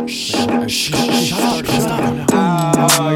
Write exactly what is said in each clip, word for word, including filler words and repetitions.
Shut up, stop it now.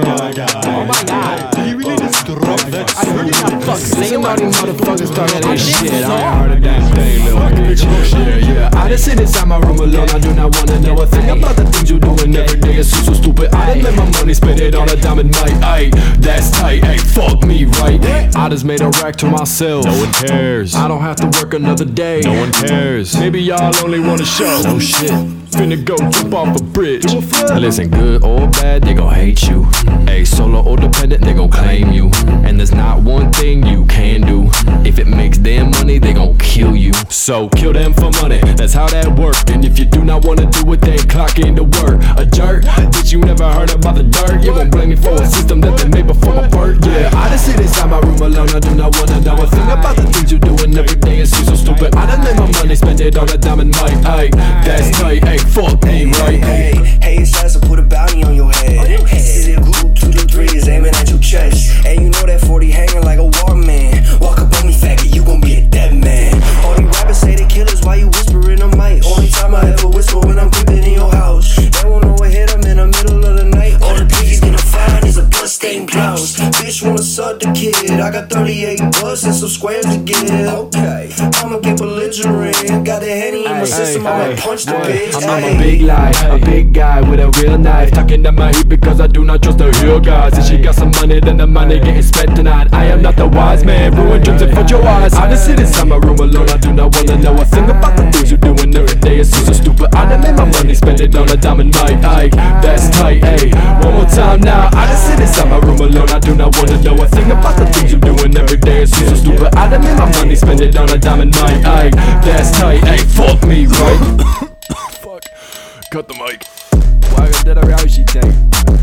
Oh my god. Did he really just drop that? I heard you not fucking Listen, all these motherfuckers talking that this shit. I ain't song. heard a damn thing, little bitch. Yeah, yeah. I just sit inside my room alone. I do not wanna know a thing about the things you doing every day. It's so, so stupid. I done made my money, spend it on a diamond mic. Ayy, that's tight. Ayy, fuck me, right? I just made a rack to myself. No one cares. I don't have to work another day. No one cares. Maybe y'all only want a show. Oh shit. Finna go jump off a bridge. Listen, good or bad, they gon' hate you. Ayy, solo or dependent, they gon' claim you. And there's not one thing you can do. If it makes them money, they gon' kill you. So kill them for money, that's how that work. And if you do not wanna do it, then clock into work. A jerk, bitch, you never heard about the dirt. You gon' blame me for a system that they made before my birth. Yeah, I just sit inside my room alone. I do not wanna know a thing about the things you doing every day. It's so stupid. I done made my money, spend it on a diamond mic. Ayy, that's tight. Ayy, fuck me, right? Hey, hey, it's time to put a bounty on your head. Sit in group, two to three is aiming at your chest. And you know that forty hanging like a Walkman. Walk up on me, faggot, you gon' be a dead man. All these rappers say they killers, why you whispering on mic? Only time I ever whisper when I'm creeping in your house. They won't know what hit them in the middle of the night. All the piggies gonna find is a bloodstained blouse. Bitch wanna suck the kid. I got thirty-eight bucks and some squares to give. Okay, I'ma get belligerent. Got the Henny in my system, I'ma punch the bitch. I'm on my big life, a big guy with a real knife. Tucking down my heat because I do not trust the real guys. If she got some money, then the money getting spent tonight. I am not the wise man, ruin dreams in front your eyes. I just sit inside my room alone, I do not wanna know a thing about the things you're doing every day. It's so stupid, I done made my money, spend it on a diamond mic. Ayy, that's tight, ayy, one more time now. I just sit inside my room alone, I do not wanna know a thing about the things you're doing every day. It's so stupid, I done made my money, spend it on a diamond mic. Ayy, that's tight, ayy, fuck me, right? Fuck, cut the mic. Why did I reality take?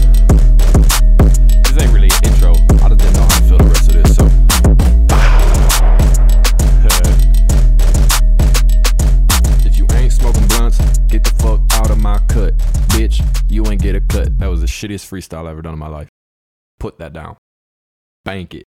This ain't really an intro. I just didn't know how to feel the rest of this, so. If you ain't smoking blunts, get the fuck out of my cut. Bitch, you ain't get a cut. That was the shittiest freestyle I ever done in my life. Put that down. Bank it.